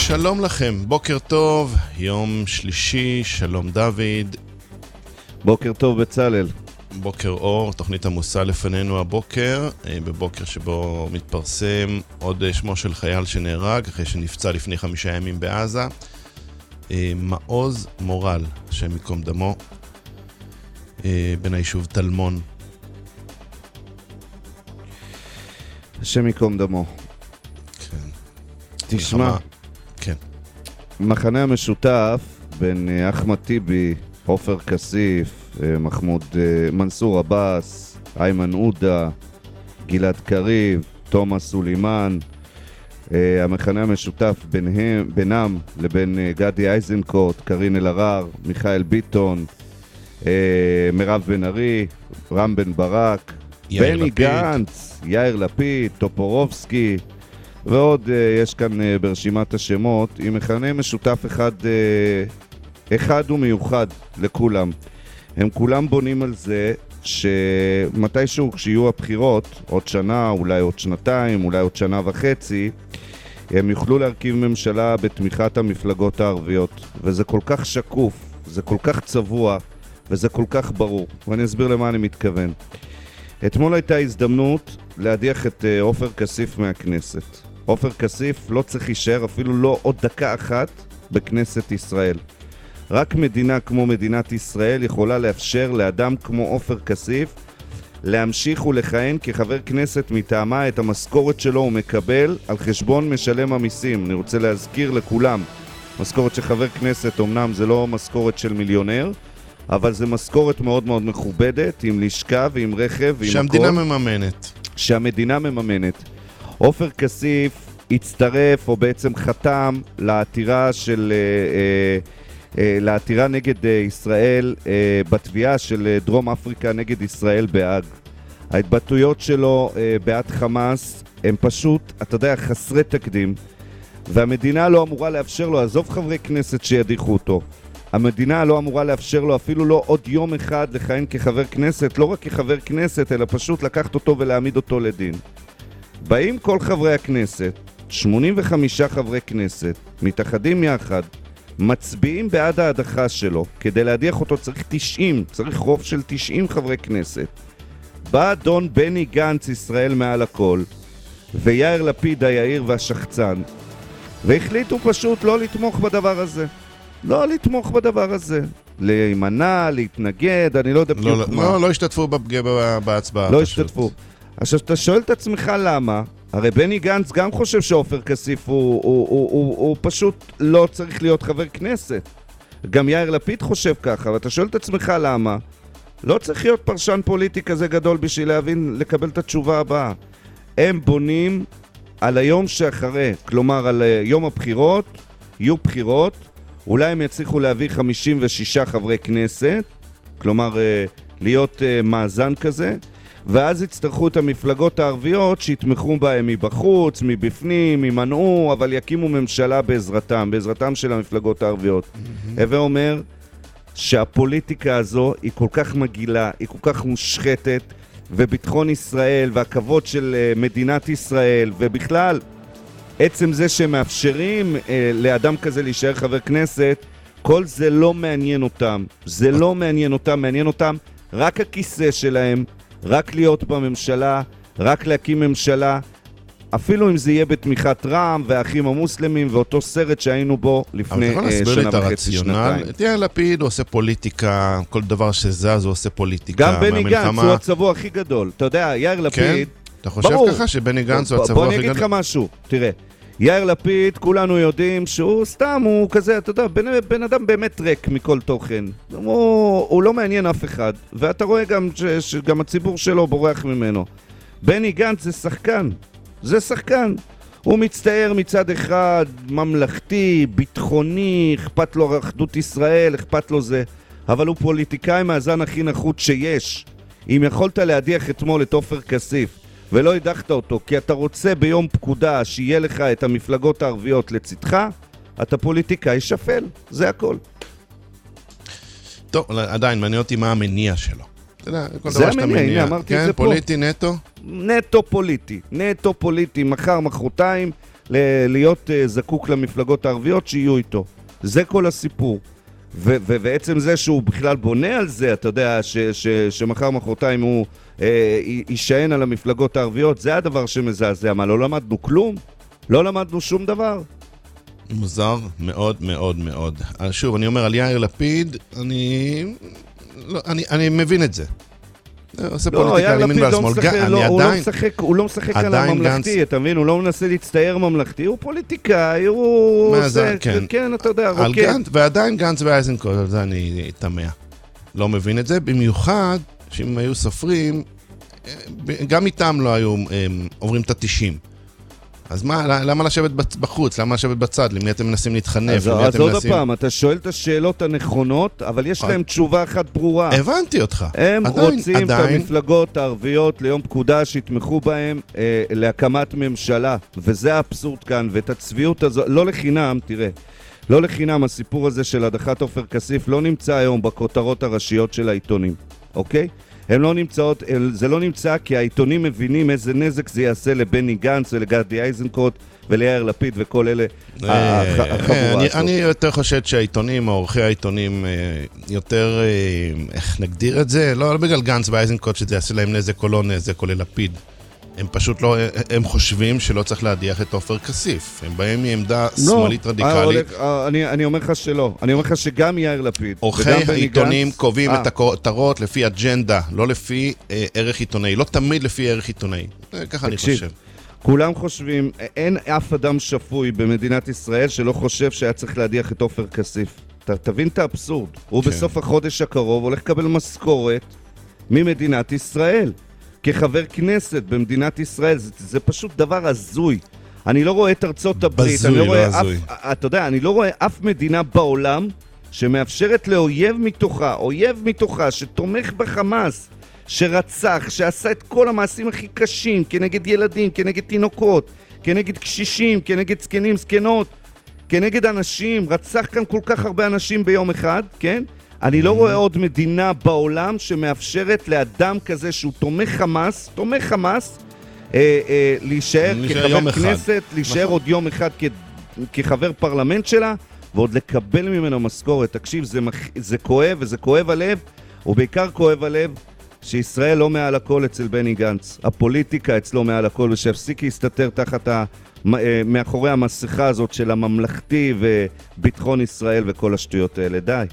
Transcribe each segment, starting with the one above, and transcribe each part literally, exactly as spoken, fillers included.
שלום לכם, בוקר טוב, יום שלישי, שלום דוד. בוקר טוב בצלאל. בוקר אור, תוכנית עמוסה לפנינו הבוקר, בבוקר שבו מתפרסם עוד שמו של חייל שנהרג אחרי שנפצע לפני חמישה ימים בעזה. מעוז מורל, השם יקום דמו, בן היישוב תלמון. השם יקום דמו. כן. תשמע, כן. מחנה המשותף בין אחמד טיבי, עופר כסיף, מחמוד מנסור עבאס, איימן עודה, גלעד קריב, תומאס סולימן, המחנה המשותף ביניהם, בינם לבין גדי איזנקוט, קרין אלהרר, מיכאל ביטון, מירב בן ארי, רם בן ברק, בני גנץ, יאיר לפיד, טופורובסקי, ועוד יש כאן ברשימת השמות, עם מחנה משותף אחד, אחד ומיוחד לכולם. הם כולם בונים על זה שמתישהו כשיהיו הבחירות, עוד שנה, אולי עוד שנתיים, אולי עוד שנה וחצי, הם יוכלו להרכיב ממשלה בתמיכת המפלגות הערביות. וזה כל כך שקוף, זה כל כך צבוע, וזה כל כך ברור. ואני אסביר למה אני מתכוון. אתמול הייתה הזדמנות להדיח את עופר כסיף מהכנסת. עופר כסיף לא צריך להישאר אפילו לא עוד דקה אחת בכנסת ישראל. רק מדינה כמו מדינת ישראל יכולה לאפשר לאדם כמו עופר כסיף להמשיך ולכהן כחבר כנסת מטעמה. את המשכורת שלו הוא מקבל על חשבון משלם המיסים. אני רוצה להזכיר לכולם, משכורת של חבר כנסת אומנם זה לא משכורת של מיליונר, אבל זה משכורת מאוד מאוד מכובדת, עם לשכה ועם רכב ועם שהמדינה הכל. מממנת. שהמדינה מממנת. עופר כסיף הצטרף או בעצם חתם לעתירה של אה, אה, לעתירה נגד אה, ישראל אה, בתביעה של אה, דרום אפריקה נגד ישראל בהאג. ההתבטאויות שלו אה, בעד חמאס הם פשוט, אתה יודע, חסרי תקדים, והמדינה לא אמורה לאפשר לו, עזוב חברי כנסת שידיחו אותו, המדינה לא אמורה לאפשר לו אפילו לא עוד יום אחד לכהן כחבר כנסת, לא רק כחבר כנסת, אלא פשוט לקחת אותו ולהעמיד אותו לדין. באים כל חברי הכנסת, שמונים וחמישה חברי כנסת, מתאחדים יחד, מצביעים בעד ההדחה שלו. כדי להדיח אותו צריך תשעים, צריך רוב של תשעים חברי כנסת. בא אדון בני גנץ, ישראל מעל הכל, ויאיר לפיד היעיר והשחצן, והחליטו פשוט לא לתמוך בדבר הזה. לא לתמוך בדבר הזה. להימנע, להתנגד, אני לא יודע בדיוק לא, מה. לא, לא השתתפו בפגיעה בהצבעה. לא פשוט. השתתפו. עכשיו, אתה שואל את עצמך למה? הרי בני גנץ גם חושב שעופר כסיף הוא, הוא, הוא, הוא, הוא, הוא פשוט לא צריך להיות חבר כנסת. גם יאיר לפיד חושב ככה, ואתה שואל את עצמך למה? לא צריך להיות פרשן פוליטי כזה גדול בשביל להבין, לקבל את התשובה הבאה. הם בונים על היום שאחרי, כלומר על יום הבחירות, יהיו בחירות, אולי הם יצליחו להביא חמישים ושישה חברי כנסת, כלומר להיות מאזן כזה, ואז יצטרכו את המפלגות הערביות שיתמכו בהם מבחוץ, מבפנים, ימנעו, אבל יקימו ממשלה בעזרתם, בעזרתם של המפלגות הערביות. Mm-hmm. הווה אומר שהפוליטיקה הזו היא כל כך מגילה, היא כל כך מושחתת, וביטחון ישראל והכבוד של מדינת ישראל, ובכלל עצם זה שמאפשרים אה, לאדם כזה להישאר חבר כנסת, כל זה לא מעניין אותם. זה לא מעניין אותם, מעניין אותם רק הכיסא שלהם, רק להיות בממשלה, רק להקים ממשלה, אפילו אם זה יהיה בתמיכת רע"מ והאחים המוסלמים ואותו סרט שהיינו בו לפני uh, שנה וחצי, שנתיים. יאיר לפיד הוא עושה פוליטיקה, כל דבר שזז הוא עושה פוליטיקה. גם בני גנץ הוא הצבוע הכי גדול. אתה יודע, יאיר לפיד... כן? אתה חושב ברור. ככה שבני גנץ הוא הצבוע הכי גדול? בוא אני אגיד לך משהו, תראה. יאיר לפיד, כולנו יודעים שהוא סתם, הוא כזה, אתה יודע, בן, בן אדם באמת ריק מכל תוכן. הוא, הוא לא מעניין אף אחד, ואתה רואה גם ש, שגם הציבור שלו בורח ממנו. בני גנץ זה שחקן, זה שחקן. הוא מצטער מצד אחד ממלכתי, ביטחוני, אכפת לו אחדות ישראל, אכפת לו זה, אבל הוא פוליטיקאי מהזן הכי נחות שיש. אם יכולת להדיח אתמול את עופר כסיף, ולא הדחת אותו, כי אתה רוצה ביום פקודה שיהיה לך את המפלגות הערביות לצדך, אתה פוליטיקאי שפל, זה הכל. טוב, עדיין מעניין אותי מה המניע שלו. זה המניע, הנה אמרתי את זה פה. פוליטי נטו? נטו פוליטי, נטו פוליטי, מחר מחרתיים, להיות זקוק למפלגות הערביות שיהיו איתו. זה כל הסיפור. ו- ו- ועצם זה שהוא בכלל בונה על זה, אתה יודע, ש- ש- שמחר מחרתיים הוא אה, יישען על המפלגות הערביות, זה הדבר שמזעזע. מה, לא למדנו כלום? לא למדנו שום דבר? מוזר מאוד מאוד מאוד. שוב, אני אומר על יאיר לפיד, אני, לא, אני, אני מבין את זה. עושה לא, פוליטיקה לימין ועל שמאל. לא, הוא לא משחק, הוא לא משחק על הממלכתי, גנץ... אתה מבין? הוא לא מנסה להצטייר ממלכתי, הוא פוליטיקאי, הוא עושה, זה, כן. כן, אתה יודע, רוקד. גנץ, ועדיין גנץ ואייזנקוט, על זה אני תמה. לא מבין את זה, במיוחד שאם היו סופרים, גם איתם לא היו הם, עוברים את התשעים. אז מה, למה לשבת בחוץ? למה לשבת בצד? למי אתם מנסים להתחנף? אז, אז עוד מנסים... הפעם, אתה שואל את השאלות הנכונות, אבל יש להם תשובה אחת ברורה. הבנתי אותך. הם עדיין, רוצים עדיין... את המפלגות הערביות ליום פקודה שיתמכו בהם אה, להקמת ממשלה, וזה האבסורד כאן, ואת הצביעות הזו, לא לחינם, תראה, לא לחינם, הסיפור הזה של הדחת עופר כסיף לא נמצא היום בכותרות הראשיות של העיתונים, אוקיי? הם לא נמצאות, זה לא נמצא כי העיתונים מבינים איזה נזק זה יעשה לבני גנץ ולגדי איזנקוט וליאיר לפיד וכל אלה החבורה הזאת. אני יותר חושד שהעיתונים, העורכי העיתונים, יותר, איך נגדיר את זה? לא בגלל גנץ ואיזנקוט שזה יעשה להם נזק או לא נזק או ללפיד. הם פשוט לא, הם חושבים שלא צריך להדיח את עופר כסיף. הם באים מעמדה שמאלית רדיקלית. אני אומר לך שלא. אני אומר לך שגם יאיר לפיד. עורכי העיתונים קובעים את הכותרות לפי אג'נדה, לא לפי ערך עיתונאי. לא תמיד לפי ערך עיתונאי. ככה אני חושב. כולם חושבים, אין אף אדם שפוי במדינת ישראל שלא חושב שהיה צריך להדיח את עופר כסיף. תבין את האבסורד. הוא בסוף החודש הקרוב הולך לקבל משכורת ממדינת ישראל. כחבר כנסת במדינת ישראל, זה, זה פשוט דבר הזוי. אני לא רואה את ארצות הברית, בזוי, אני לא, לא רואה הזוי. אף, אתה יודע, אני לא רואה אף מדינה בעולם שמאפשרת לאויב מתוכה, אויב מתוכה שתומך בחמאס, שרצח, שעשה את כל המעשים הכי קשים, כנגד ילדים, כנגד תינוקות, כנגד קשישים, כנגד זקנים, זקנות, כנגד אנשים, רצח כאן כל כך הרבה אנשים ביום אחד, כן? אני לא רואה עוד מדינה בעולם שמאפשרת לאדם כזה שהוא תומך חמאס, תומך חמאס, אה, אה, להישאר כחבר כנסת, להישאר עוד יום אחד כ, כחבר פרלמנט שלה, ועוד לקבל ממנו משכורת. תקשיב, זה, מח... זה כואב וזה כואב הלב, ובעיקר כואב הלב שישראל לא מעל הכל אצל בני גנץ. הפוליטיקה אצלו מעל הכל, ושהפסיק להסתתר תחת ה... מאחורי המסכה הזאת של הממלכתי וביטחון ישראל וכל השטויות האלה. די.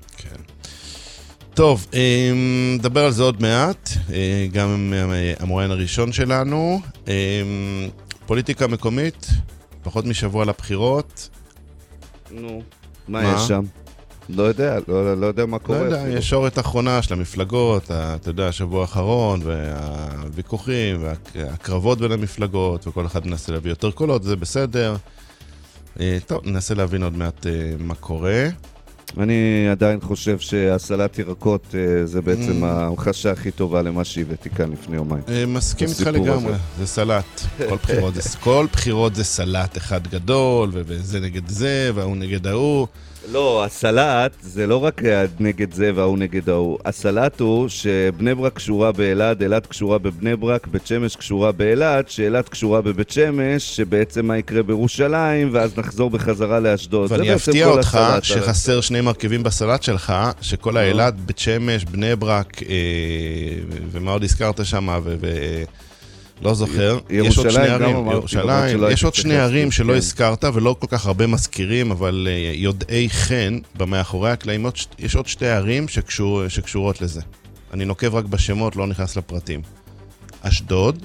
טוב, נדבר על זה עוד מעט, גם המרואיין הראשון שלנו. פוליטיקה מקומית, פחות משבוע לבחירות. נו, מה יש שם? לא יודע, לא יודע מה קורה. לא יודע, יש שורת אחרונה של המפלגות, אתה יודע, השבוע האחרון, והוויכוחים, והקרבות בין המפלגות, וכל אחד מנסה להביא יותר קולות, זה בסדר. טוב, ננסה להבין עוד מעט מה קורה. אני עדיין חושב שהסלט ירקות זה בעצם ההמחשה הכי טובה למה שהבאתי כאן לפני יומיים. מסכים איתך לגמרי, זה סלט. כל בחירות זה סלט אחד גדול, וזה נגד זה, והוא נגד ההוא. לא, הסלט זה לא רק נגד זה והוא נגד ההוא. הסלט הוא שבני ברק קשורה באלעד, אלעד קשורה בבני ברק, בית שמש קשורה באלעד, שאלעד קשורה בבית שמש, שבעצם מה יקרה בירושלים, ואז נחזור בחזרה לאשדוד. ואני אפתיע אותך שחסר שני מרכיבים בסלט שלך, שכל האלעד, בית שמש, בני ברק, ומה עוד הזכרת שם, ו... לא זוכר, יש עוד שני ערים, ירושלים, יש עוד שני ערים שלא הזכרת ולא כל כך הרבה מזכירים, אבל יודעי חן במאחורי הקלעים, יש עוד שתי ערים שקשורות לזה. אני נוקב רק בשמות, לא נכנס לפרטים. אשדוד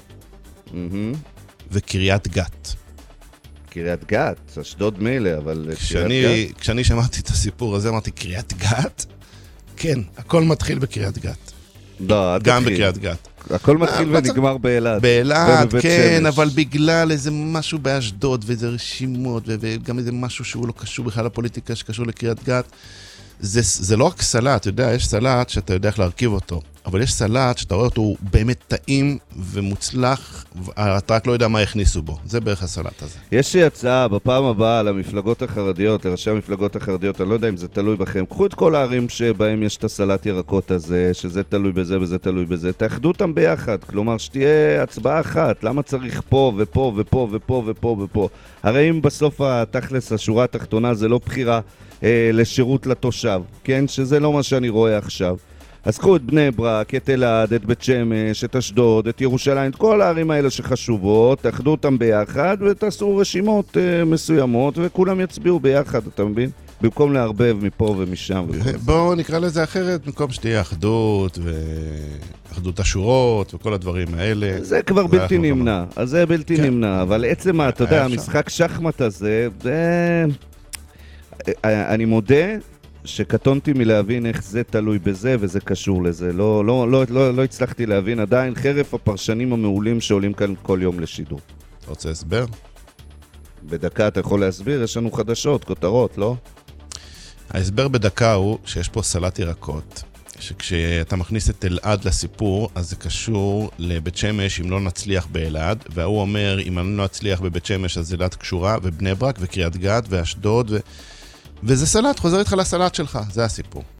וקריית גת. קריית גת, אשדוד מילא, אבל כשאני שמעתי את הסיפור הזה, אמרתי, קריית גת? כן, הכל מתחיל בקריית גת. גם בקריית גת. הכל מתחיל ונגמר באלעד. באלעד, כן, אבל בגלל איזה משהו באשדוד, ואיזה רשימות, וגם איזה משהו שהוא לא קשור בכלל לפוליטיקה שקשור לקריית גת, זה לא רק סלט, אתה יודע, יש סלט שאתה יודע איך להרכיב אותו. אבל יש סלט שאתה רואה אותו, הוא באמת טעים ומוצלח, אתה רק לא יודע מה הכניסו בו. זה בערך הסלט הזה. יש לי הצעה בפעם הבאה למפלגות החרדיות, לראשי המפלגות החרדיות, אני לא יודע אם זה תלוי בכם. קחו את כל הערים שבהם יש את הסלט ירקות הזה, שזה תלוי בזה וזה תלוי בזה. תאחדו אותם ביחד, כלומר שתהיה הצבעה אחת. למה צריך פה ופה ופה ופה ופה ופה? הרי אם בסוף התכלס, השורה התחתונה, זה לא בחירה אה, לשירות לתושב, כן? שזה לא מה שאני רואה עכשיו. אז קחו את בני ברק, את אלעד, את בית שמש, את אשדוד, את ירושלים, את כל הערים האלה שחשובות, תאחדו אותם ביחד ותעשו רשימות uh, מסוימות וכולם יצביעו ביחד, אתה מבין? במקום להרבב מפה ומשם. בואו נקרא לזה אחרת, במקום שתהיה אחדות ואחדות השורות וכל הדברים האלה. זה כבר בלתי נמנע, אז זה בלתי נמנע, אבל עצם, אתה יודע, המשחק שחמט הזה, זה... אני מודה שקטונתי מלהבין איך זה תלוי בזה וזה קשור לזה. לא, לא, לא, לא, לא הצלחתי להבין עדיין חרף הפרשנים המעולים שעולים כאן כל יום לשידור. אתה רוצה הסבר? בדקה אתה יכול להסביר? יש לנו חדשות, כותרות, לא? ההסבר בדקה הוא שיש פה סלט ירקות, שכשאתה מכניס את אלעד לסיפור, אז זה קשור לבית שמש אם לא נצליח באלעד, והוא אומר, אם אני לא אצליח בבית שמש, אז אלעד קשורה, ובני ברק וקריית גת ואשדוד ו... וזה סלט, חוזר איתך לסלט שלך, זה הסיפור.